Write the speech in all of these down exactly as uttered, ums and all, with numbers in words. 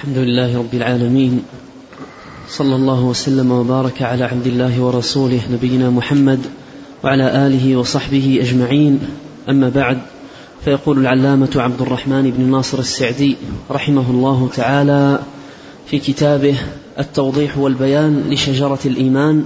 الحمد لله رب العالمين، صلى الله وسلم وبارك على عبد الله ورسوله نبينا محمد وعلى آله وصحبه أجمعين. أما بعد، فيقول العلامة عبد الرحمن بن ناصر السعدي رحمه الله تعالى في كتابه التوضيح والبيان لشجرة الإيمان،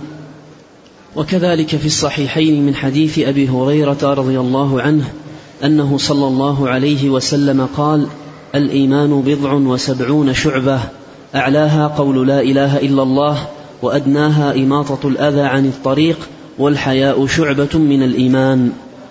وكذلك في الصحيحين من حديث أبي هريرة رضي الله عنه أنه صلى الله عليه وسلم قال: الإيمان بضع وسبعون شعبة، أعلاها قول لا إله إلا الله، وأدناها إماطة الأذى عن الطريق، والحياء شعبة من الإيمان.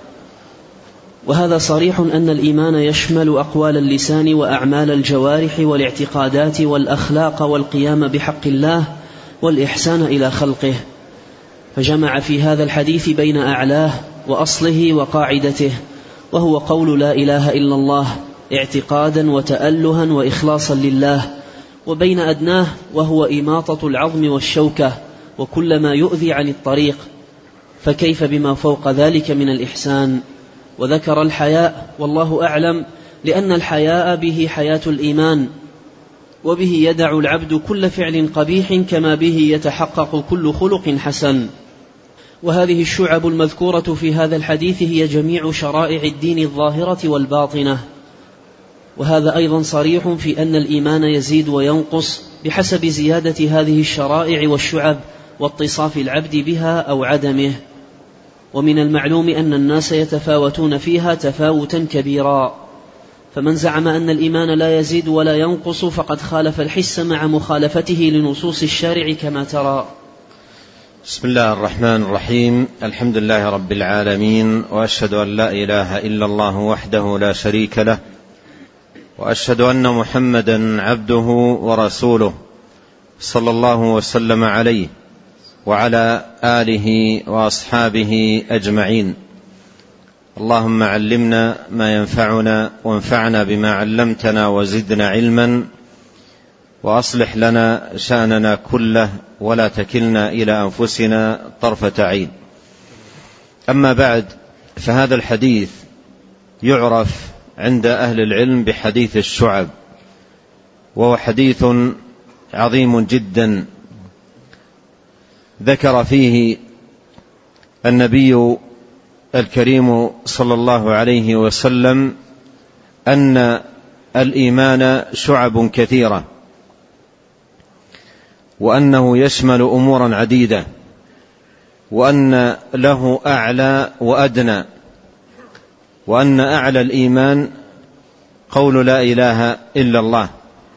وهذا صريح أن الإيمان يشمل أقوال اللسان وأعمال الجوارح والاعتقادات والأخلاق والقيام بحق الله والإحسان إلى خلقه، فجمع في هذا الحديث بين أعلاه وأصله وقاعدته، وهو قول لا إله إلا الله اعتقادا وتألها وإخلاصا لله، وبين أدناه وهو إماطة العظم والشوكة وكل ما يؤذي عن الطريق، فكيف بما فوق ذلك من الإحسان. وذكر الحياء والله أعلم، لأن الحياء به حياة الإيمان، وبه يدع العبد كل فعل قبيح كما به يتحقق كل خلق حسن. وهذه الشعب المذكورة في هذا الحديث هي جميع شرائع الدين الظاهرة والباطنة، وهذا أيضا صريح في أن الإيمان يزيد وينقص بحسب زيادة هذه الشرائع والشعب واتصاف العبد بها أو عدمه. ومن المعلوم أن الناس يتفاوتون فيها تفاوتا كبيرا، فمن زعم أن الإيمان لا يزيد ولا ينقص فقد خالف الحس مع مخالفته لنصوص الشارع كما ترى. بسم الله الرحمن الرحيم. الحمد لله رب العالمين، وأشهد أن لا إله إلا الله وحده لا شريك له، وأشهد أن محمدا عبده ورسوله صلى الله وسلم عليه وعلى آله وأصحابه أجمعين. اللهم علمنا ما ينفعنا، وانفعنا بما علمتنا، وزدنا علما، وأصلح لنا شأننا كله، ولا تكلنا إلى أنفسنا طرفة عين. أما بعد، فهذا الحديث يعرف عند أهل العلم بحديث الشعب، وهو حديث عظيم جدا ذكر فيه النبي الكريم صلى الله عليه وسلم أن الإيمان شعب كثيرة، وأنه يشمل أمورا عديدة، وأن له أعلى وأدنى، وأن أعلى الإيمان قول لا إله إلا الله.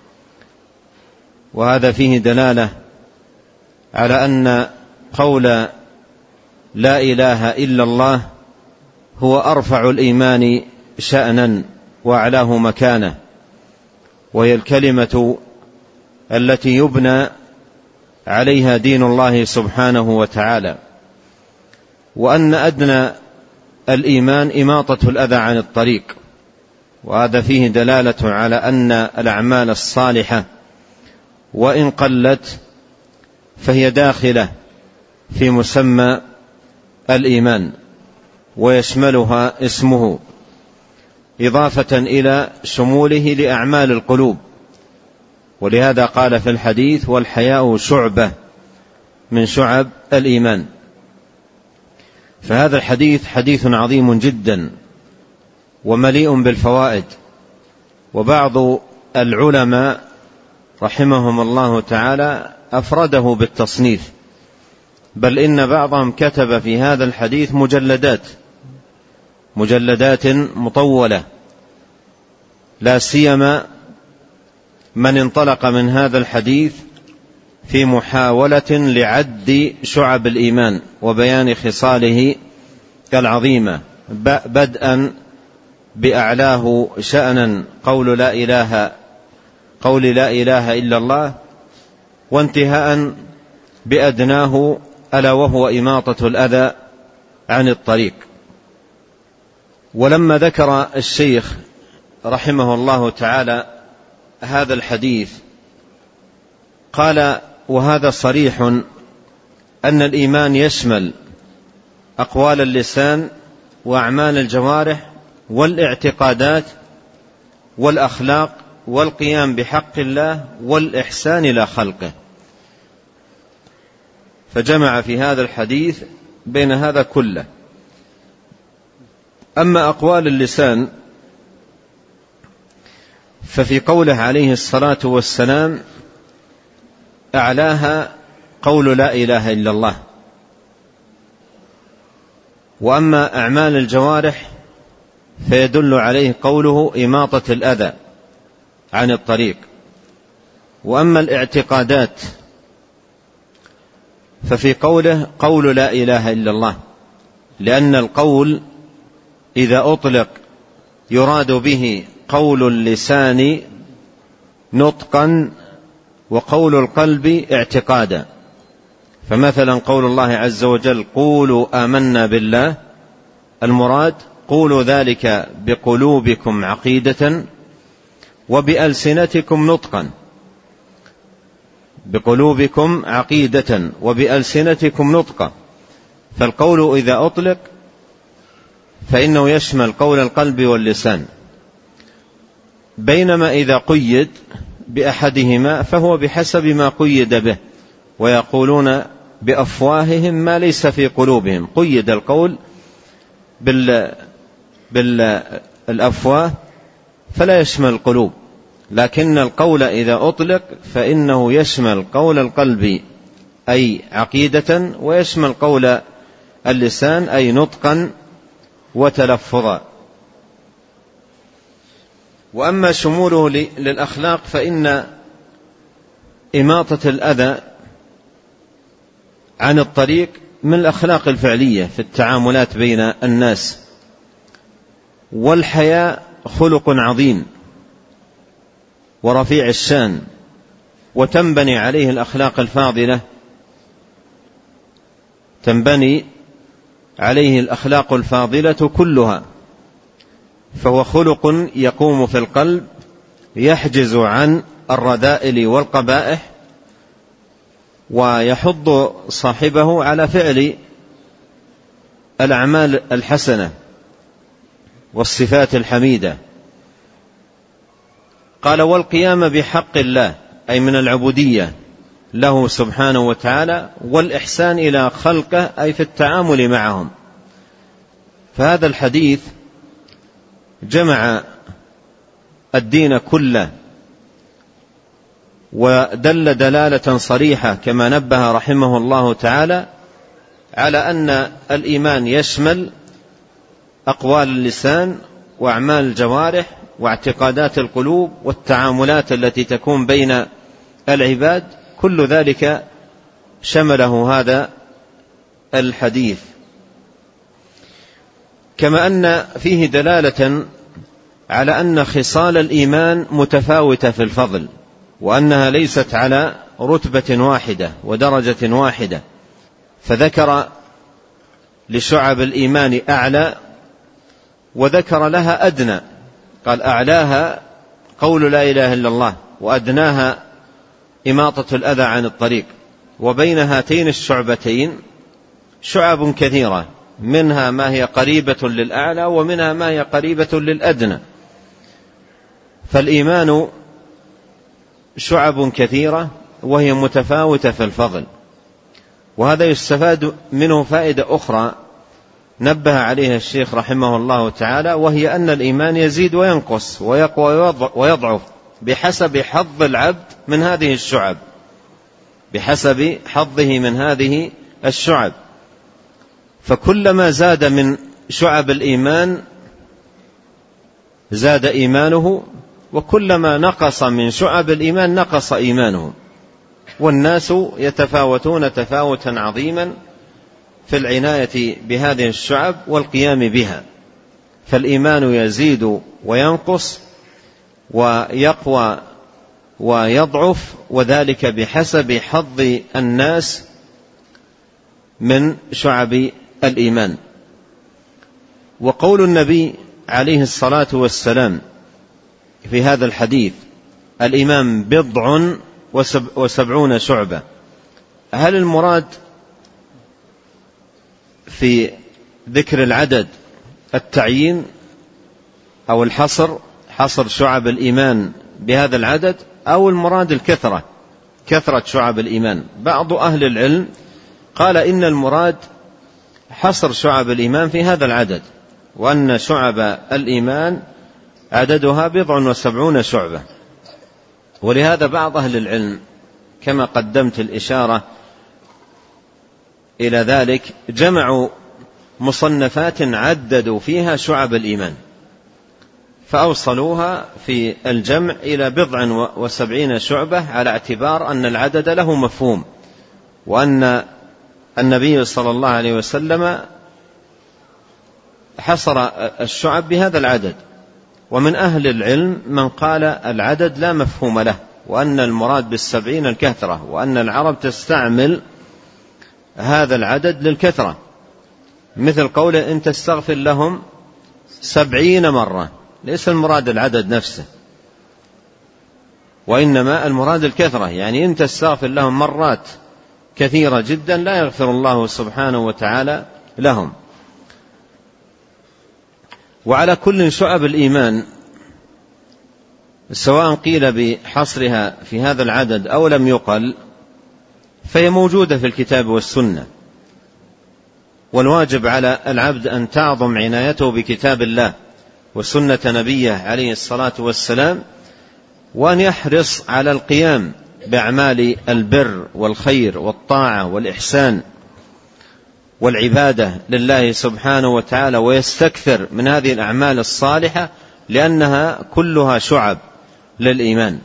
وهذا فيه دلالة على أن قول لا إله إلا الله هو أرفع الإيمان شأنا وأعلاه مكانة، وهي الكلمة التي يبنى عليها دين الله سبحانه وتعالى. وأن أدنى الإيمان إماطة الأذى عن الطريق، وهذا فيه دلالة على أن الأعمال الصالحة وإن قلت فهي داخلة في مسمى الإيمان، ويشملها اسمه إضافة إلى شموله لأعمال القلوب. ولهذا قال في الحديث: والحياء شعبة من شعب الإيمان. فهذا الحديث حديث عظيم جدا ومليء بالفوائد. وبعض العلماء رحمهم الله تعالى أفرده بالتصنيف، بل إن بعضهم كتب في هذا الحديث مجلدات مجلدات مطولة، لا سيما من انطلق من هذا الحديث في محاولة لعد شعب الإيمان وبيان خصاله العظيمة، بدءا بأعلاه شأنا قول لا إله قول لا إله إلا الله، وانتهاء بأدناه ألا وهو إماطة الأذى عن الطريق. ولما ذكر الشيخ رحمه الله تعالى هذا الحديث قال: وهذا صريح أن الإيمان يشمل أقوال اللسان وأعمال الجوارح والاعتقادات والأخلاق والقيام بحق الله والإحسان إلى خلقه، فجمع في هذا الحديث بين هذا كله. أما أقوال اللسان ففي قوله عليه الصلاة والسلام أعلاها قول لا إله إلا الله. وأما أعمال الجوارح فيدل عليه قوله إماطة الأذى عن الطريق. وأما الاعتقادات ففي قوله قول لا إله إلا الله، لأن القول إذا أطلق يراد به قول اللسان نطقا وقول القلب اعتقادا. فمثلا قول الله عز وجل قولوا آمنا بالله، المراد قولوا ذلك بقلوبكم عقيدة وبألسنتكم نطقا، بقلوبكم عقيدة وبألسنتكم نطقا. فالقول إذا أطلق فإنه يشمل قول القلب واللسان، بينما إذا قيد بأحدهما فهو بحسب ما قيد به، ويقولون بأفواههم ما ليس في قلوبهم. قيد القول بال بالأفواه فلا يشمل القلوب، لكن القول إذا أطلق فإنه يشمل قول القلب أي عقيدة، ويشمل قول اللسان أي نطقا وتلفظا. وأما شموله للأخلاق فإن إماطة الأذى عن الطريق من الأخلاق الفعلية في التعاملات بين الناس. والحياء خلق عظيم ورفيع الشان، وتنبني عليه الأخلاق الفاضلة، تنبني عليه الأخلاق الفاضلة كلها. فهو خلق يقوم في القلب يحجز عن الرذائل والقبائح، ويحض صاحبه على فعل الأعمال الحسنة والصفات الحميدة. قال والقيام بحق الله أي من العبودية له سبحانه وتعالى، والإحسان إلى خلقه أي في التعامل معهم. فهذا الحديث جمع الدين كله، ودل دلالة صريحة كما نبه رحمه الله تعالى على أن الإيمان يشمل أقوال اللسان وأعمال الجوارح واعتقادات القلوب والتعاملات التي تكون بين العباد، كل ذلك شمله هذا الحديث. كما أن فيه دلالة على أن خصال الإيمان متفاوتة في الفضل، وأنها ليست على رتبة واحدة ودرجة واحدة. فذكر لشعب الإيمان أعلى وذكر لها أدنى، قال أعلاها قول لا إله إلا الله، وأدناها إماطة الأذى عن الطريق. وبين هاتين الشعبتين شعب كثيرة، منها ما هي قريبة للأعلى ومنها ما هي قريبة للأدنى. فالإيمان شعب كثيرة وهي متفاوتة في الفضل. وهذا يستفاد منه فائدة أخرى نبه عليها الشيخ رحمه الله تعالى، وهي أن الإيمان يزيد وينقص ويقوى ويضعف بحسب حظ العبد من هذه الشعب، بحسب حظه من هذه الشعب. فكلما زاد من شعب الإيمان زاد إيمانه، وكلما نقص من شعب الإيمان نقص إيمانه. والناس يتفاوتون تفاوتا عظيما في العناية بهذه الشعب والقيام بها. فالإيمان يزيد وينقص ويقوى ويضعف، وذلك بحسب حظ الناس من شعب الإيمان. وقول النبي عليه الصلاة والسلام في هذا الحديث الإيمان بضع وسبعون شعبة، هل المراد في ذكر العدد التعيين أو الحصر، حصر شعب الإيمان بهذا العدد أو المراد الكثرة، كثرة شعب الإيمان. بعض أهل العلم قال إن المراد حصر شعب الإيمان في هذا العدد، وأن شعب الإيمان عددها بضع وسبعون شعبة. ولهذا بعض أهل العلم كما قدمت الإشارة إلى ذلك جمعوا مصنفات عددوا فيها شعب الإيمان، فأوصلوها في الجمع إلى بضع وسبعين شعبة، على اعتبار أن العدد له مفهوم، وأن النبي صلى الله عليه وسلم حصر الشعب بهذا العدد. ومن أهل العلم من قال العدد لا مفهوم له، وأن المراد بالسبعين الكثرة، وأن العرب تستعمل هذا العدد للكثرة، مثل قوله إن تستغفر لهم سبعين مرة، ليس المراد العدد نفسه، وإنما المراد الكثرة، يعني إن تستغفر لهم مرات كثيرة جدا لا يغفر الله سبحانه وتعالى لهم. وعلى كل شعب الإيمان سواء قيل بحصرها في هذا العدد أو لم يقل فهي موجودة في الكتاب والسنة، والواجب على العبد أن تعظم عنايته بكتاب الله وسنة نبيه عليه الصلاة والسلام، وأن يحرص على القيام بأعمال البر والخير والطاعة والإحسان والعبادة لله سبحانه وتعالى، ويستكثر من هذه الأعمال الصالحة، لأنها كلها شعب للإيمان.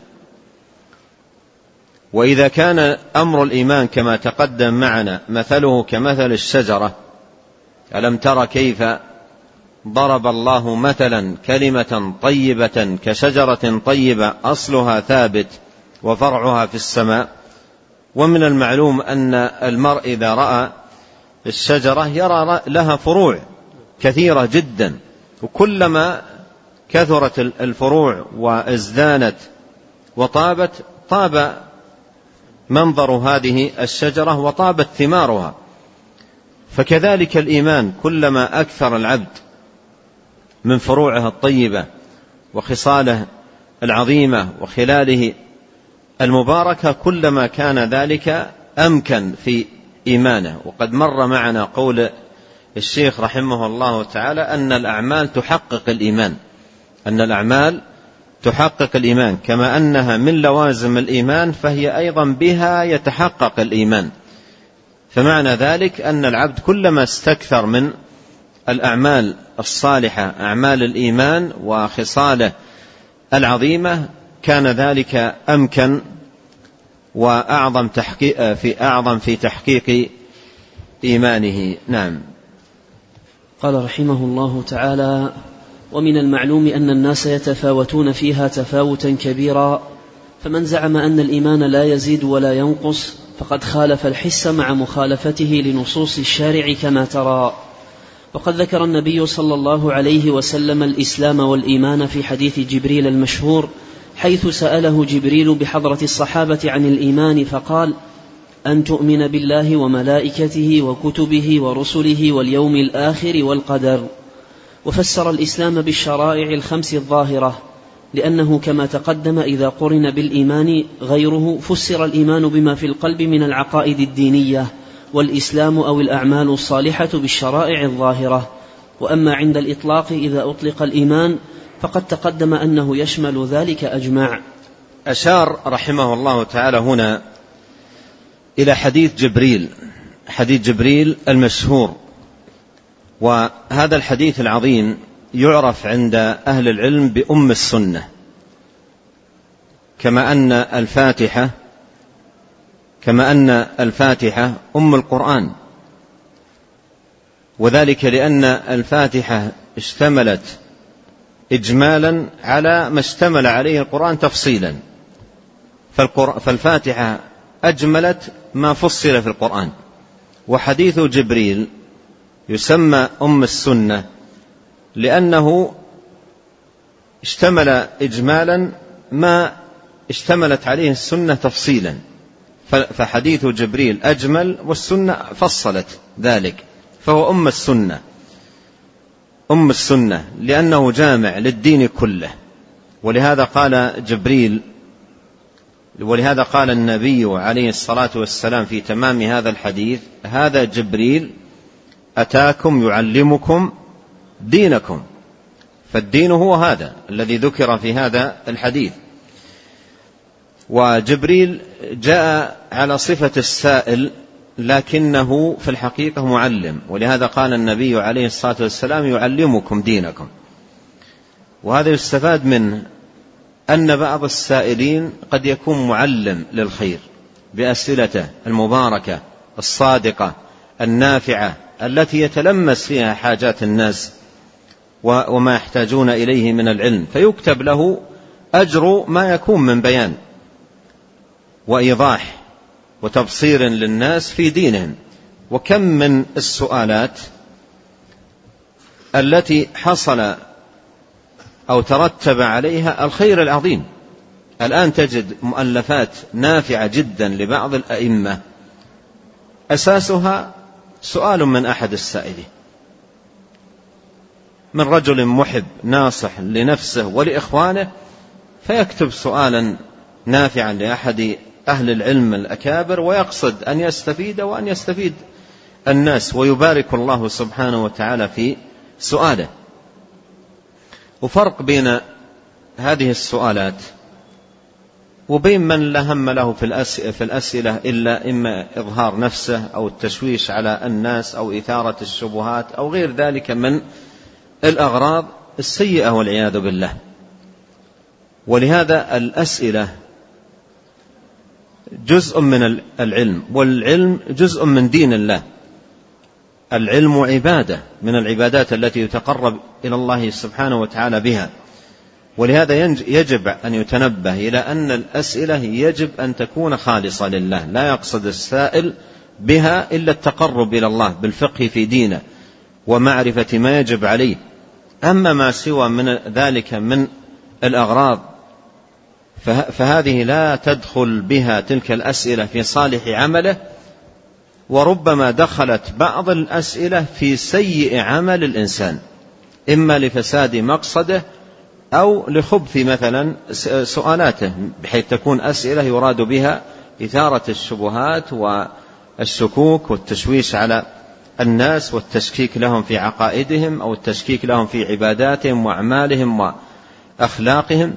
وإذا كان أمر الإيمان كما تقدم معنا مثله كمثل الشجرة، ألم تر كيف ضرب الله مثلا كلمة طيبة كشجرة طيبة أصلها ثابت وفرعها في السماء. ومن المعلوم أن المرء إذا رأى الشجرة يرى لها فروع كثيرة جدا، وكلما كثرت الفروع وازدانت وطابت طاب منظر هذه الشجرة وطابت ثمارها. فكذلك الإيمان كلما أكثر العبد من فروعه الطيبة وخصاله العظيمة وخلاله المباركة كلما كان ذلك أمكن في إيمانه. وقد مر معنا قول الشيخ رحمه الله تعالى أن الأعمال تحقق الإيمان، أن الأعمال تحقق الإيمان، كما أنها من لوازم الإيمان فهي أيضا بها يتحقق الإيمان. فمعنى ذلك أن العبد كلما استكثر من الأعمال الصالحة أعمال الإيمان وخصاله العظيمة كان ذلك أمكن وأعظم تحقيق في أعظم في تحقيق إيمانه. نعم. قال رحمه الله تعالى: ومن المعلوم أن الناس يتفاوتون فيها تفاوتا كبيرا، فمن زعم أن الإيمان لا يزيد ولا ينقص فقد خالف الحس مع مخالفته لنصوص الشارع كما ترى. وقد ذكر النبي صلى الله عليه وسلم الإسلام والإيمان في حديث جبريل المشهور، حيث سأله جبريل بحضرة الصحابة عن الإيمان فقال: أن تؤمن بالله وملائكته وكتبه ورسله واليوم الآخر والقدر. وفسر الإسلام بالشرائع الخمس الظاهرة، لأنه كما تقدم إذا قرن بالإيمان غيره فسر الإيمان بما في القلب من العقائد الدينية، والإسلام أو الأعمال الصالحة بالشرائع الظاهرة. وأما عند الإطلاق إذا أطلق الإيمان فقد تقدم أنه يشمل ذلك أجمع. أشار رحمه الله تعالى هنا إلى حديث جبريل، حديث جبريل المشهور، وهذا الحديث العظيم يعرف عند أهل العلم بأم السنة، كما أن الفاتحة كما أن الفاتحة أم القرآن، وذلك لأن الفاتحة اشتملت إجمالا على ما اشتمل عليه القرآن تفصيلا، فالفاتحة أجملت ما فصل في القرآن. وحديث جبريل يسمى أم السنة لأنه اشتمل إجمالا ما اشتملت عليه السنة تفصيلا، فحديث جبريل أجمل والسنة فصلت ذلك، فهو أم السنة أم السنة لأنه جامع للدين كله، ولهذا قال جبريل ولهذا قال النبي عليه الصلاة والسلام في تمام هذا الحديث: هذا جبريل أتاكم يعلمكم دينكم. فالدين هو هذا الذي ذكر في هذا الحديث. وجبريل جاء على صفة السائل لكنه في الحقيقة معلم، ولهذا قال النبي عليه الصلاة والسلام: يعلمكم دينكم. وهذا يستفاد منه أن بعض السائلين قد يكون معلم للخير بأسئلته المباركة الصادقة النافعة التي يتلمس فيها حاجات الناس وما يحتاجون إليه من العلم، فيكتب له أجر ما يكون من بيان وإيضاح وتبصير للناس في دينهم. وكم من السؤالات التي حصل أو ترتب عليها الخير العظيم. الآن تجد مؤلفات نافعة جدا لبعض الأئمة أساسها سؤال من أحد السائلين، من رجل محب ناصح لنفسه ولإخوانه، فيكتب سؤالا نافعا لأحد أهل العلم الأكابر ويقصد أن يستفيد وأن يستفيد الناس، ويبارك الله سبحانه وتعالى في سؤاله. وفرق بين هذه السؤالات وبين من لا هم له في الأسئلة إلا إما إظهار نفسه أو التشويش على الناس أو إثارة الشبهات أو غير ذلك من الأغراض السيئة والعياذ بالله. ولهذا الأسئلة جزء من العلم، والعلم جزء من دين الله. العلم عبادة من العبادات التي يتقرب إلى الله سبحانه وتعالى بها. ولهذا يجب أن يتنبه إلى أن الأسئلة يجب أن تكون خالصة لله، لا يقصد السائل بها إلا التقرب إلى الله بالفقه في دينه ومعرفة ما يجب عليه. أما ما سوى من ذلك من الأغراض فهذه لا تدخل بها تلك الأسئلة في صالح عمله، وربما دخلت بعض الأسئلة في سيء عمل الإنسان، إما لفساد مقصده أو لخبث مثلا سؤالاته، بحيث تكون أسئلة يراد بها إثارة الشبهات والشكوك والتشويش على الناس والتشكيك لهم في عقائدهم أو التشكيك لهم في عباداتهم وأعمالهم وأخلاقهم.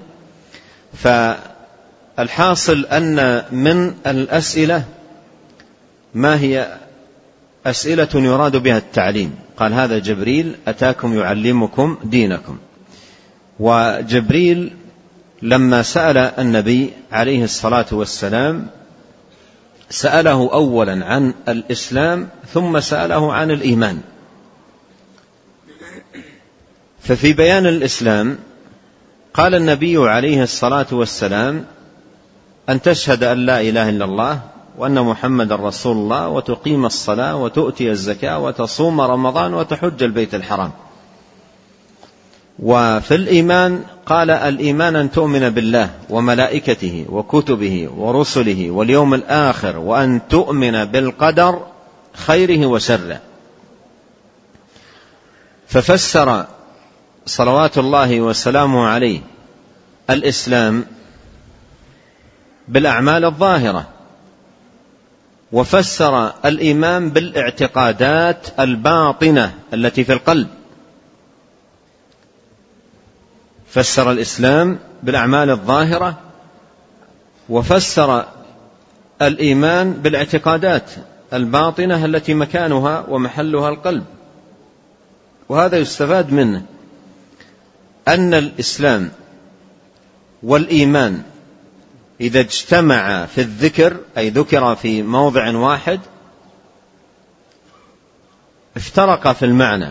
فالحاصل أن من الأسئلة ما هي أسئلة يراد بها التعليم. قال: هذا جبريل أتاكم يعلمكم دينكم. وجبريل لما سأل النبي عليه الصلاة والسلام سأله أولا عن الإسلام ثم سأله عن الإيمان. ففي بيان الإسلام قال النبي عليه الصلاة والسلام: أن تشهد أن لا إله إلا الله وأن محمد رسول الله وتقيم الصلاة وتؤتي الزكاة وتصوم رمضان وتحج البيت الحرام. وفي الإيمان قال: الإيمان أن تؤمن بالله وملائكته وكتبه ورسله واليوم الآخر وأن تؤمن بالقدر خيره وشره. ففسر صلوات الله وسلامه عليه الإسلام بالأعمال الظاهرة، وفسر الإيمان بالاعتقادات الباطنة التي في القلب. فسر الإسلام بالأعمال الظاهرة، وفسر الإيمان بالاعتقادات الباطنة التي مكانها ومحلها القلب. وهذا يستفاد منه أن الإسلام والإيمان إذا اجتمع في الذكر، أي ذكر في موضع واحد، افترق في المعنى.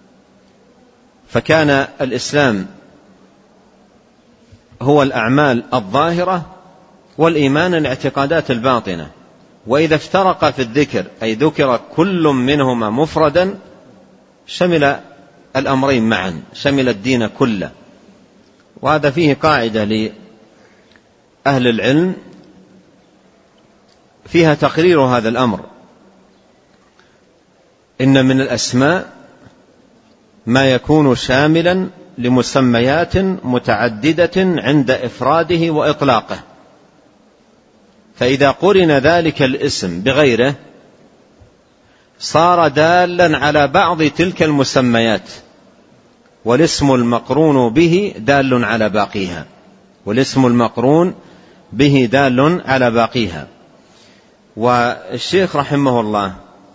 فكان الإسلام هو الأعمال الظاهرة والإيمان الاعتقادات الباطنة. وإذا افترق في الذكر، أي ذكر كل منهما مفردا، شمل الأمرين معا، شمل الدين كله. وهذا فيه قاعدة لأهل العلم فيها تقرير هذا الأمر: إن من الأسماء ما يكون شاملا لمسميات متعددة عند إفراده وإطلاقه، فإذا قرن ذلك الاسم بغيره صار دالا على بعض تلك المسميات، والاسم المقرون به دال على باقيها، والاسم المقرون به دال على باقيها. والشيخ رحمه الله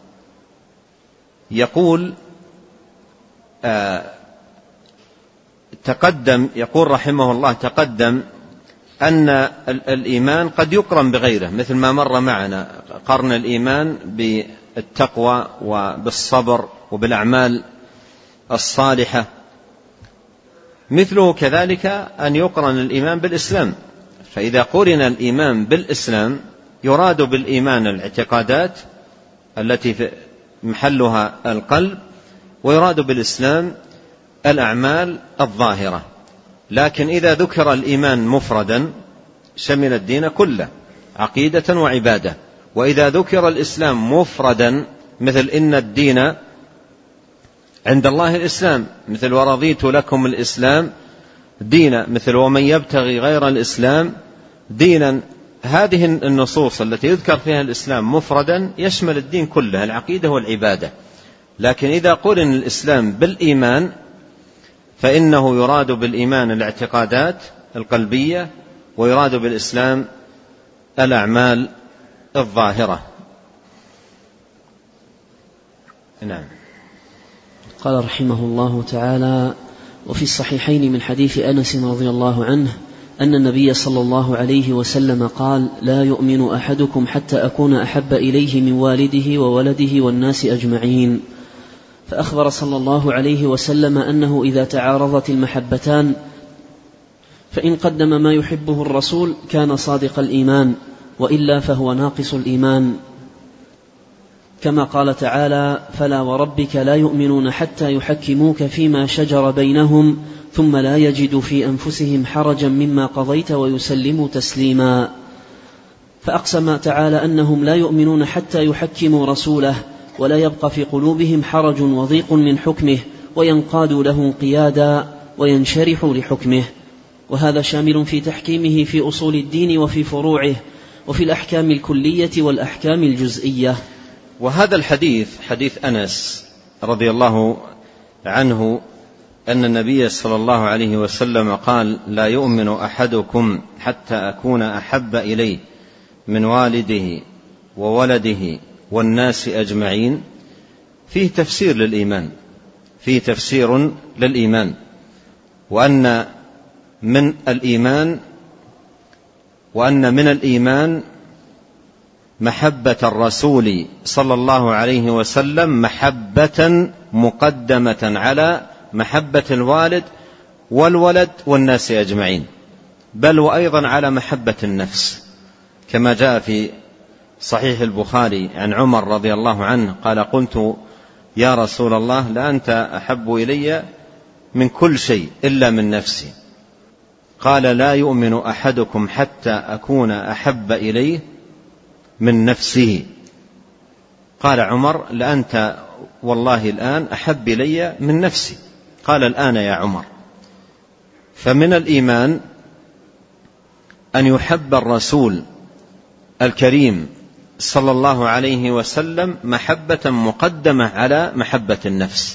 يقول آه تقدم يقول رحمه الله تقدم أن الإيمان قد يقرن بغيره، مثل ما مر معنا قرن الإيمان بالتقوى وبالصبر وبالأعمال الصالحة، مثله كذلك أن يقرن الإيمان بالإسلام. فإذا قرن الإيمان بالإسلام يراد بالإيمان الاعتقادات التي في محلها القلب، ويراد بالإسلام الأعمال الظاهرة. لكن إذا ذكر الإيمان مفردا شمل الدين كله عقيدة وعبادة، وإذا ذكر الإسلام مفردا مثل إن الدين عند الله الإسلام، مثل ورضيت لكم الإسلام دينا، مثل ومن يبتغي غير الإسلام دينا، هذه النصوص التي يذكر فيها الإسلام مفردا يشمل الدين كله العقيدة والعبادة. لكن إذا قرن الإسلام بالإيمان فإنه يراد بالإيمان الاعتقادات القلبية، ويراد بالإسلام الأعمال الظاهرة. نعم. قال رحمه الله تعالى: وفي الصحيحين من حديث أنس رضي الله عنه أن النبي صلى الله عليه وسلم قال: لا يؤمن أحدكم حتى أكون أحب إليه من والده وولده والناس أجمعين. فأخبر صلى الله عليه وسلم أنه إذا تعارضت المحبتان فإن قدم ما يحبه الرسول كان صادق الإيمان، وإلا فهو ناقص الإيمان، كما قال تعالى: فلا وربك لا يؤمنون حتى يحكموك فيما شجر بينهم ثم لا يجدوا في أنفسهم حرجا مما قضيت ويسلموا تسليما. فأقسم تعالى أنهم لا يؤمنون حتى يحكموا رسوله ولا يبقى في قلوبهم حرج وضيق من حكمه، وينقادوا له انقيادا وينشرحوا لحكمه. وهذا شامل في تحكيمه في أصول الدين وفي فروعه، وفي الأحكام الكلية والأحكام الجزئية. وهذا الحديث حديث أنس رضي الله عنه أن النبي صلى الله عليه وسلم قال: لا يؤمن أحدكم حتى أكون أحب إليه من والده وولده والناس أجمعين، فيه تفسير للإيمان، فيه تفسير للإيمان، وأن من الإيمان وأن من الإيمان محبة الرسول صلى الله عليه وسلم محبة مقدمة على محبة الوالد والولد والناس أجمعين، بل وأيضا على محبة النفس، كما جاء في صحيح البخاري عن عمر رضي الله عنه قال: قلت يا رسول الله لأنت أحب إلي من كل شيء إلا من نفسي. قال: لا يؤمن أحدكم حتى أكون أحب إليه من نفسه. قال عمر: لأنت والله الآن أحب إلي من نفسي. قال: الآن يا عمر. فمن الإيمان أن يحب الرسول الكريم صلى الله عليه وسلم محبة مقدمة على محبة النفس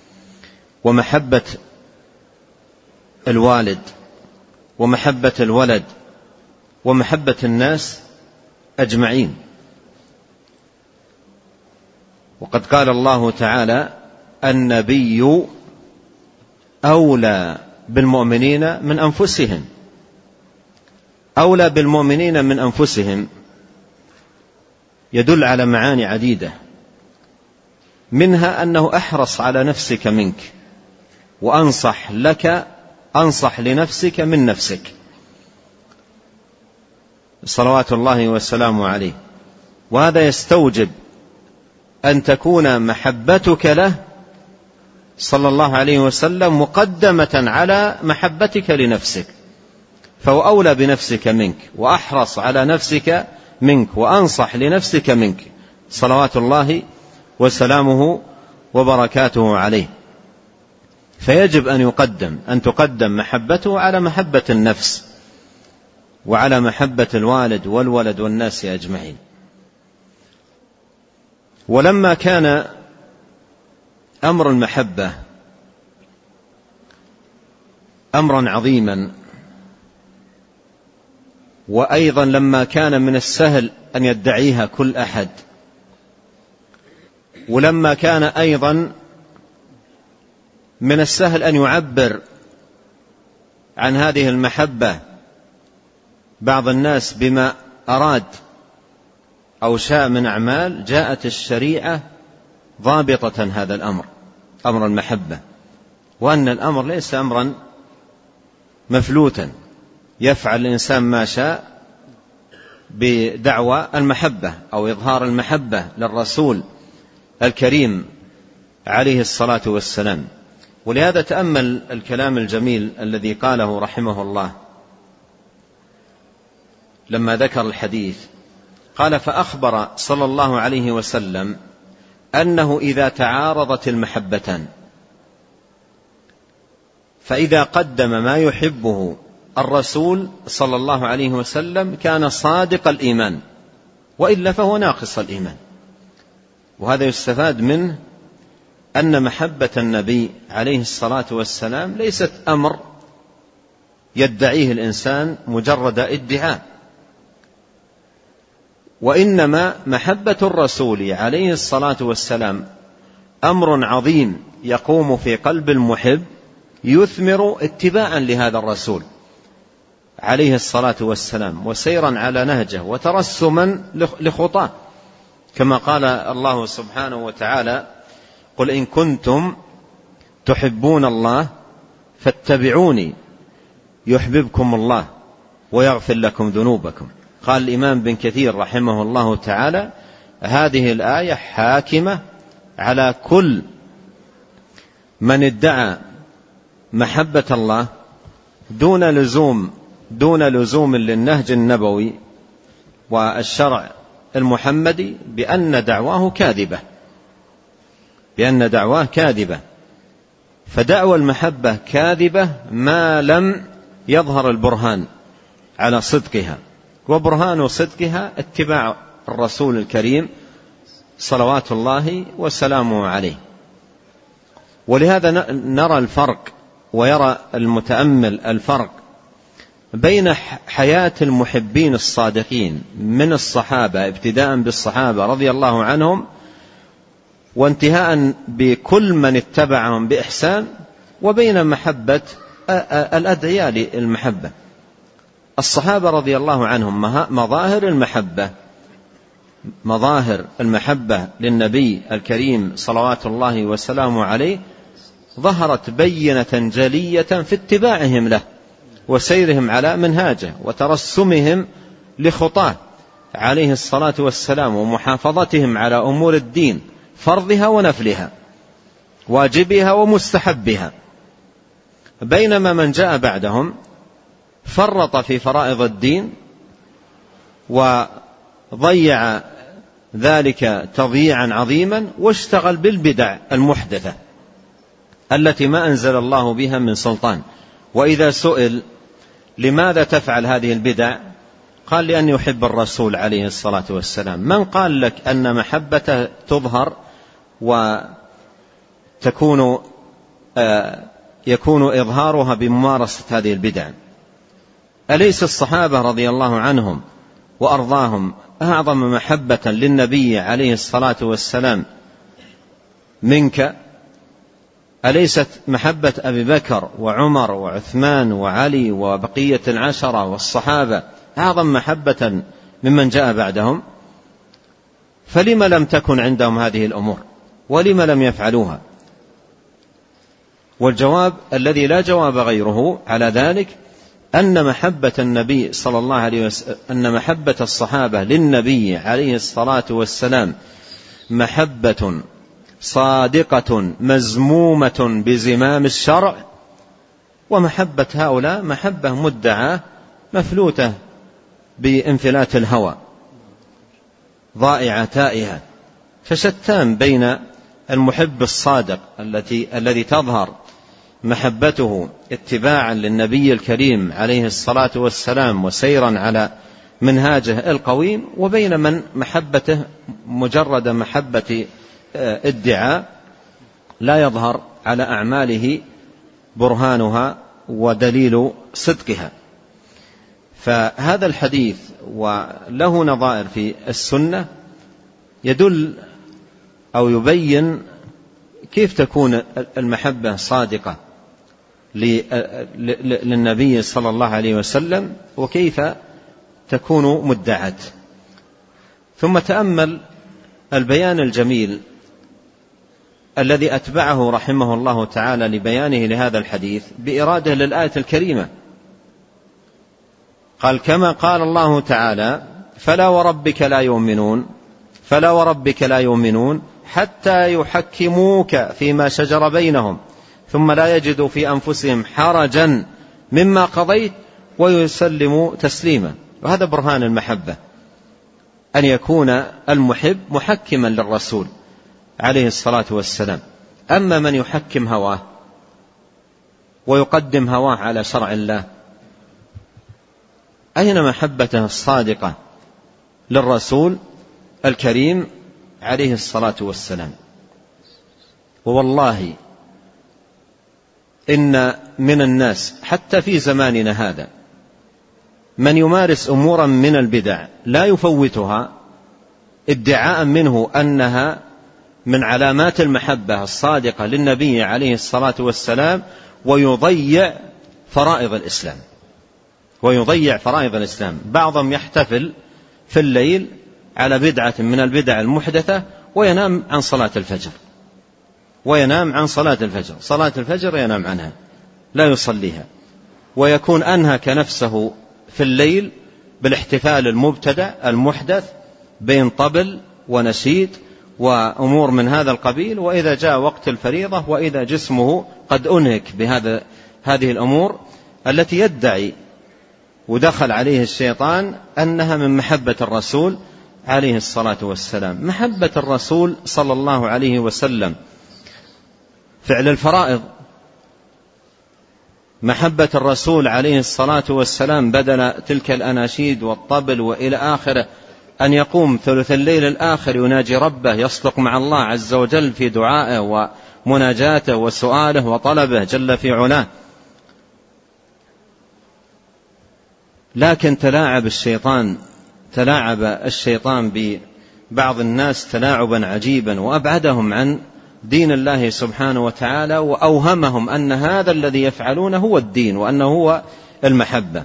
ومحبة الوالد ومحبة الولد ومحبة الناس أجمعين. وقد قال الله تعالى: النبي أولى بالمؤمنين من أنفسهم. أولى بالمؤمنين من أنفسهم يدل على معاني عديدة، منها أنه أحرص على نفسك منك، وأنصح لك أنصح لنفسك من نفسك صلوات الله والسلام عليه. وهذا يستوجب أن تكون محبتك له صلى الله عليه وسلم مقدمة على محبتك لنفسك، فهو أولى بنفسك منك، وأحرص على نفسك منك، وأنصح لنفسك منك صلوات الله وسلامه وبركاته عليه. فيجب أن يقدم أن تقدم محبته على محبة النفس وعلى محبة الوالد والولد والناس أجمعين. ولما كان أمر المحبة أمرا عظيما، وأيضا لما كان من السهل أن يدعيها كل أحد، ولما كان أيضا من السهل أن يعبر عن هذه المحبة بعض الناس بما أراد أو شاء من أعمال، جاءت الشريعة ضابطة هذا الأمر، أمر المحبة، وأن الأمر ليس أمرا مفلوتا يفعل الإنسان ما شاء بدعوى المحبة أو إظهار المحبة للرسول الكريم عليه الصلاة والسلام. ولهذا تأمل الكلام الجميل الذي قاله رحمه الله لما ذكر الحديث، قال: فأخبر صلى الله عليه وسلم أنه إذا تعارضت المحبتان، فإذا قدم ما يحبه الرسول صلى الله عليه وسلم كان صادق الإيمان، وإلا فهو ناقص الإيمان. وهذا يستفاد منه أن محبة النبي عليه الصلاة والسلام ليست أمر يدعيه الإنسان مجرد ادعاء، وإنما محبة الرسول عليه الصلاة والسلام أمر عظيم يقوم في قلب المحب يثمر اتباعا لهذا الرسول عليه الصلاة والسلام، وسيرا على نهجه، وترسما لخطاه، كما قال الله سبحانه وتعالى: قل إن كنتم تحبون الله فاتبعوني يحببكم الله ويغفر لكم ذنوبكم. قال الإمام بن كثير رحمه الله تعالى: هذه الآية حاكمة على كل من ادعى محبة الله دون لزوم دون لزوم للنهج النبوي والشرع المحمدي بأن دعواه كاذبة بأن دعواه كاذبة فدعوى المحبة كاذبة ما لم يظهر البرهان على صدقها، وبرهان صدقها اتباع الرسول الكريم صلوات الله وسلامه عليه. ولهذا نرى الفرق، ويرى المتأمل الفرق بين حياة المحبين الصادقين من الصحابة ابتداء بالصحابة رضي الله عنهم وانتهاء بكل من اتبعهم بإحسان، وبين محبة الأدعياء للمحبة. الصحابة رضي الله عنهم مظاهر المحبة مظاهر المحبة للنبي الكريم صلوات الله وسلامه عليه ظهرت بينة جلية في اتباعهم له وسيرهم على منهاجه وترسمهم لخطاه عليه الصلاة والسلام، ومحافظتهم على أمور الدين فرضها ونفلها، واجبها ومستحبها. بينما من جاء بعدهم فرط في فرائض الدين وضيع ذلك تضييعا عظيما، واشتغل بالبدع المحدثة التي ما أنزل الله بها من سلطان. وإذا سئل لماذا تفعل هذه البدع قال: لأن يحب الرسول عليه الصلاة والسلام. من قال لك أن محبته تظهر وتكون آه يكون إظهارها بممارسة هذه البدع؟ أليس الصحابة رضي الله عنهم وأرضاهم أعظم محبة للنبي عليه الصلاة والسلام منك؟ أليست محبة أبي بكر وعمر وعثمان وعلي وبقية العشرة والصحابة أعظم محبة ممن جاء بعدهم؟ فلما لم تكن عندهم هذه الأمور ولما لم يفعلوها؟ والجواب الذي لا جواب غيره على ذلك أن محبة النبي صلى الله عليه وسلم أن محبة الصحابة للنبي عليه الصلاة والسلام محبة صادقة مزمومة بزمام الشرع، ومحبة هؤلاء محبة مدعاة مفلوتة بانفلات الهوى ضائعة تائهة. فشتان بين المحب الصادق التي الذي تظهر محبته اتباعا للنبي الكريم عليه الصلاة والسلام وسيرا على منهاجه القويم، وبين من محبته مجرد محبة ادعاء لا يظهر على أعماله برهانها ودليل صدقها. فهذا الحديث وله نظائر في السنة يدل أو يبين كيف تكون المحبة صادقة للنبي صلى الله عليه وسلم وكيف تكون مدعاة. ثم تأمل البيان الجميل الذي أتبعه رحمه الله تعالى لبيانه لهذا الحديث بإرادة للآية الكريمة. قال كما قال الله تعالى فلا وربك لا يؤمنون فلا وربك لا يؤمنون حتى يحكموك فيما شجر بينهم ثم لا يجدوا في أنفسهم حرجا مما قضيت ويسلموا تسليما. وهذا برهان المحبة، أن يكون المحب محكما للرسول عليه الصلاة والسلام. أما من يحكم هواه ويقدم هواه على شرع الله، أين محبته الصادقة للرسول الكريم عليه الصلاة والسلام؟ ووالله إن من الناس حتى في زماننا هذا من يمارس أمورا من البدع لا يفوتها ادعاء منه أنها من علامات المحبة الصادقة للنبي عليه الصلاة والسلام، ويضيع فرائض الإسلام ويضيع فرائض الإسلام. بعضهم يحتفل في الليل على بدعة من البدع المحدثة وينام عن صلاة الفجر وينام عن صلاة الفجر صلاة الفجر ينام عنها لا يصليها، ويكون أنهك نفسه في الليل بالاحتفال المبتدع المحدث بين طبل ونشيد وأمور من هذا القبيل. وإذا جاء وقت الفريضة وإذا جسمه قد أنهك بهذا هذه الأمور التي يدعي ودخل عليه الشيطان أنها من محبة الرسول عليه الصلاة والسلام. محبة الرسول صلى الله عليه وسلم فعل الفرائض، محبة الرسول عليه الصلاة والسلام بدل تلك الأناشيد والطبل وإلى آخره أن يقوم ثلث الليل الآخر يناجي ربه، يصدق مع الله عز وجل في دعائه ومناجاته وسؤاله وطلبه جل في علاه. لكن تلاعب الشيطان تلاعب الشيطان ببعض الناس تلاعبا عجيبا وأبعدهم عن دين الله سبحانه وتعالى، وأوهمهم أن هذا الذي يفعلونه هو الدين وأنه هو المحبة.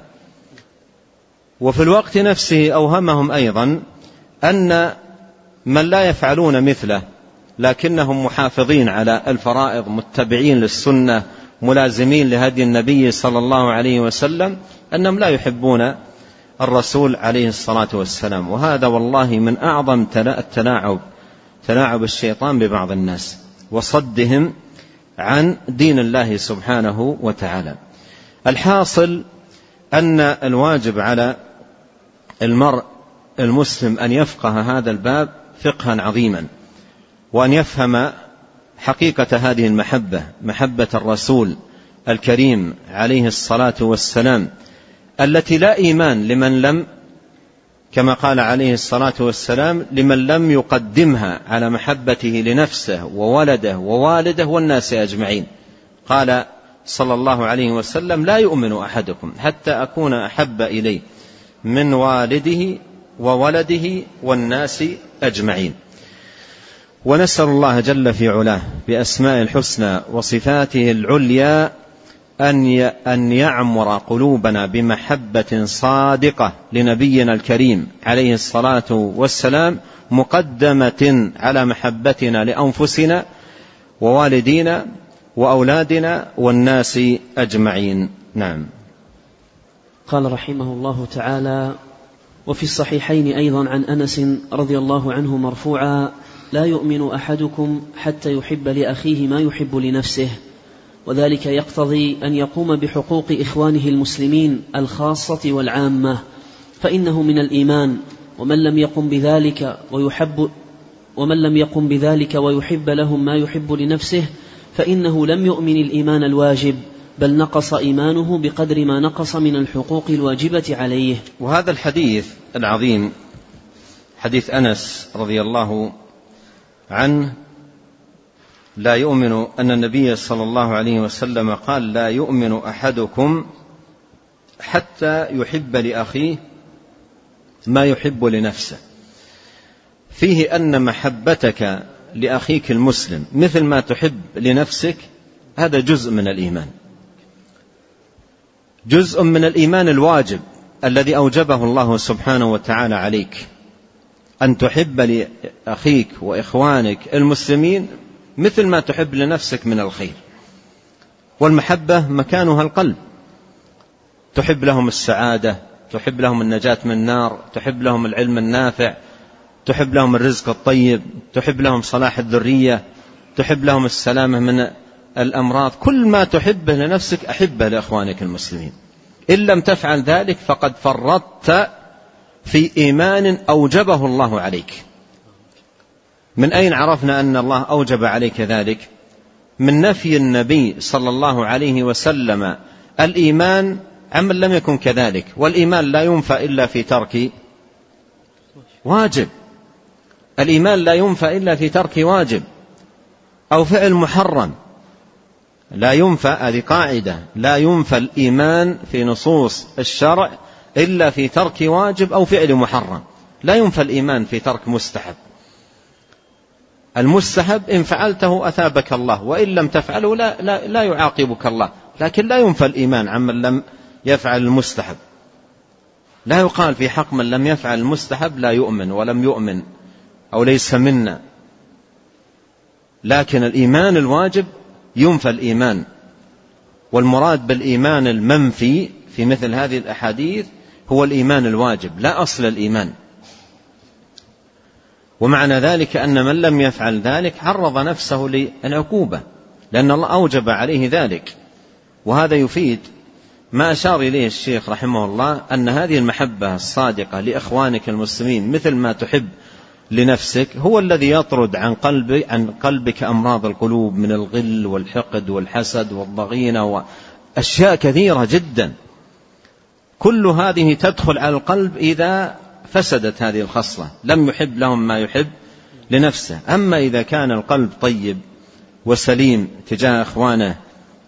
وفي الوقت نفسه أوهمهم أيضا أن من لا يفعلون مثله لكنهم محافظين على الفرائض متبعين للسنة ملازمين لهدي النبي صلى الله عليه وسلم أنهم لا يحبون الرسول عليه الصلاة والسلام. وهذا والله من أعظم التلاعب تلاعب الشيطان ببعض الناس وصدهم عن دين الله سبحانه وتعالى. الحاصل أن الواجب على المرء المسلم أن يفقه هذا الباب فقها عظيما، وأن يفهم حقيقة هذه المحبة، محبة الرسول الكريم عليه الصلاة والسلام، التي لا إيمان لمن لم كما قال عليه الصلاة والسلام لمن لم يقدمها على محبته لنفسه وولده ووالده والناس أجمعين. قال صلى الله عليه وسلم لا يؤمن أحدكم حتى أكون أحب إليه من والده وولده والناس أجمعين. ونسأل الله جل في علاه بأسماء الحسنى وصفاته العليا أن يعمر قلوبنا بمحبة صادقة لنبينا الكريم عليه الصلاة والسلام، مقدمة على محبتنا لأنفسنا ووالدينا وأولادنا والناس أجمعين. نعم. قال رحمه الله تعالى: وفي الصحيحين أيضا عن أنس رضي الله عنه مرفوعا: لا يؤمن أحدكم حتى يحب لأخيه ما يحب لنفسه، وذلك يقتضي أن يقوم بحقوق إخوانه المسلمين الخاصة والعامة، فإنه من الإيمان. ومن لم يقم بذلك ويحب ومن لم يقم بذلك ويحب لهم ما يحب لنفسه فإنه لم يؤمن الإيمان الواجب، بل نقص إيمانه بقدر ما نقص من الحقوق الواجبة عليه. وهذا الحديث العظيم حديث أنس رضي الله عنه لا يؤمن، أن النبي صلى الله عليه وسلم قال: لا يؤمن أحدكم حتى يحب لأخيه ما يحب لنفسه. فيه أن محبتك لأخيك المسلم مثل ما تحب لنفسك هذا جزء من الإيمان، جزء من الإيمان الواجب الذي أوجبه الله سبحانه وتعالى عليك، أن تحب لأخيك وإخوانك المسلمين مثل ما تحب لنفسك من الخير. والمحبة مكانها القلب، تحب لهم السعادة، تحب لهم النجاة من النار، تحب لهم العلم النافع، تحب لهم الرزق الطيب، تحب لهم صلاح الذرية، تحب لهم السلامة من الأمراض. كل ما تحبه لنفسك أحبه لإخوانك المسلمين. إن لم تفعل ذلك فقد فرطت في إيمان أوجبه الله عليك. من أين عرفنا أن الله أوجب عليك ذلك؟ من نفي النبي صلى الله عليه وسلم الإيمان عمن لم يكن كذلك. والإيمان لا ينفى إلا في ترك واجب، الإيمان لا ينفى إلا في ترك واجب أو فعل محرم. لا ينفى، هذه قاعدة، لا ينفى الإيمان في نصوص الشرع إلا في ترك واجب أو فعل محرم. لا ينفى الإيمان في ترك مستحب. المستحب إن فعلته أثابك الله، وإن لم تفعله لا, لا, لا يعاقبك الله. لكن لا ينفى الإيمان عمن لم يفعل المستحب. لا يقال في حق من لم يفعل المستحب لا يؤمن ولم يؤمن أو ليس منا. لكن الإيمان الواجب ينفى الإيمان. والمراد بالإيمان المنفي في مثل هذه الأحاديث هو الإيمان الواجب لا أصل الإيمان. ومعنى ذلك أن من لم يفعل ذلك عرض نفسه للعقوبة، لأن الله أوجب عليه ذلك. وهذا يفيد ما أشار إليه الشيخ رحمه الله، أن هذه المحبة الصادقة لإخوانك المسلمين مثل ما تحب لنفسك هو الذي يطرد عن قلبك, عن قلبك أمراض القلوب من الغل والحقد والحسد والضغينة وأشياء كثيرة جدا. كل هذه تدخل على القلب إذا فسدت هذه الخصلة، لم يحب لهم ما يحب لنفسه. أما إذا كان القلب طيب وسليم تجاه إخوانه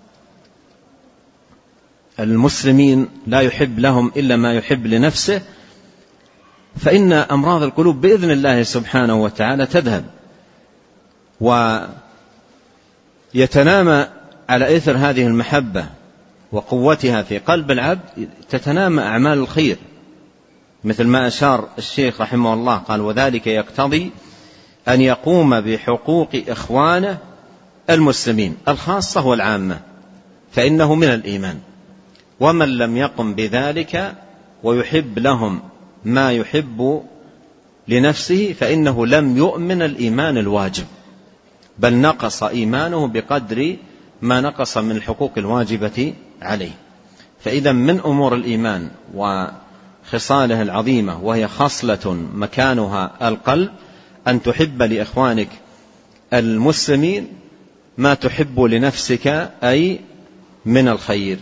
المسلمين لا يحب لهم إلا ما يحب لنفسه، فإن أمراض القلوب بإذن الله سبحانه وتعالى تذهب، ويتنامى على إثر هذه المحبة وقوتها في قلب العبد تتنامى أعمال الخير، مثل ما أشار الشيخ رحمه الله قال: وذلك يقتضي أن يقوم بحقوق إخوانه المسلمين الخاصة والعامة، فإنه من الإيمان. ومن لم يقم بذلك ويحب لهم ما يحب لنفسه فإنه لم يؤمن الإيمان الواجب، بل نقص إيمانه بقدر ما نقص من الحقوق الواجبة عليه. فإذا من أمور الإيمان وخصاله العظيمة، وهي خصلة مكانها القلب، أن تحب لإخوانك المسلمين ما تحب لنفسك، أي من الخير.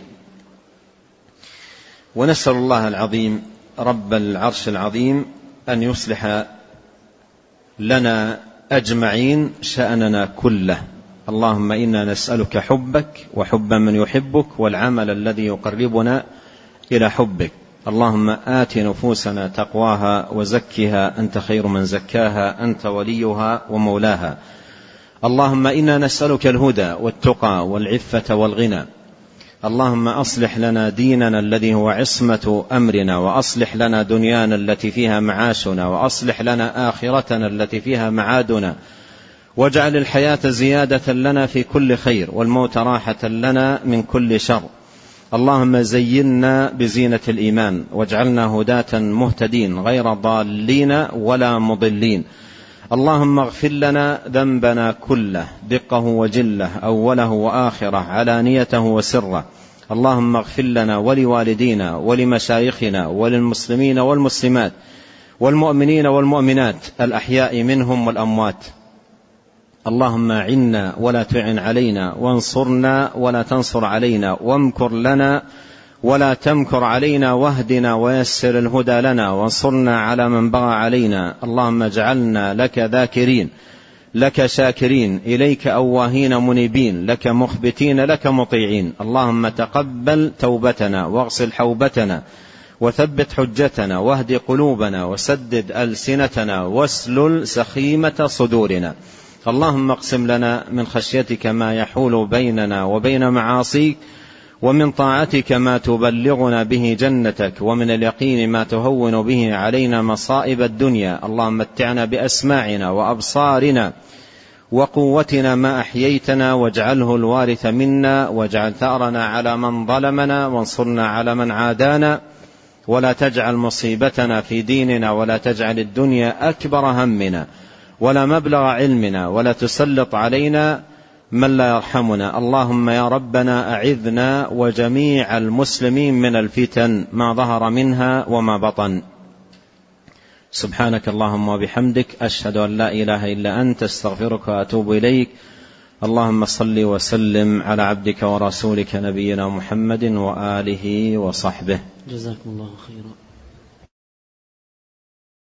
ونسأل الله العظيم رب العرش العظيم أن يصلح لنا أجمعين شأننا كله. اللهم إنا نسألك حبك وحب من يحبك والعمل الذي يقربنا إلى حبك. اللهم آت نفوسنا تقواها وزكها أنت خير من زكاها أنت وليها ومولاها. اللهم إنا نسألك الهدى والتقى والعفة والغنى. اللهم أصلح لنا ديننا الذي هو عصمة أمرنا، وأصلح لنا دنيانا التي فيها معاشنا، وأصلح لنا آخرتنا التي فيها معادنا، واجعل الحياة زيادة لنا في كل خير والموت راحة لنا من كل شر. اللهم زينا بزينة الإيمان واجعلنا هداة مهتدين غير ضالين ولا مضلين. اللهم اغفر لنا ذنبنا كله دقه وجله أوله وآخره علانيته وسره. اللهم اغفر لنا ولوالدينا ولمشايخنا وللمسلمين والمسلمات والمؤمنين والمؤمنات الأحياء منهم والأموات، اللهم أعنا ولا تعن علينا، وانصرنا ولا تنصر علينا، وامكر لنا ولا تمكر علينا، واهدنا ويسر الهدى لنا، وانصرنا على من بغى علينا. اللهم اجعلنا لك ذاكرين، لك شاكرين، إليك أواهين منيبين، لك مخبتين، لك مطيعين. اللهم تقبل توبتنا، واغسل حوبتنا، وثبت حجتنا، واهد قلوبنا، وسدد ألسنتنا، واسلل سخيمة صدورنا. اللهم اقسم لنا من خشيتك ما يحول بيننا وبين معاصيك، ومن طاعتك ما تبلغنا به جنتك، ومن اليقين ما تهون به علينا مصائب الدنيا. اللهم متعنا بأسماعنا وأبصارنا وقوتنا ما أحييتنا، واجعله الوارث منا، واجعل ثأرنا على من ظلمنا، وانصرنا على من عادانا، ولا تجعل مصيبتنا في ديننا، ولا تجعل الدنيا أكبر همنا ولا مبلغ علمنا، ولا تسلط علينا من لا يرحمنا. اللهم يا ربنا أعذنا وجميع المسلمين من الفتن ما ظهر منها وما بطن. سبحانك اللهم وبحمدك، أشهد أن لا إله إلا أنت، استغفرك وأتوب إليك. اللهم صل وسلم على عبدك ورسولك نبينا محمد وآله وصحبه. جزاكم الله خيرا.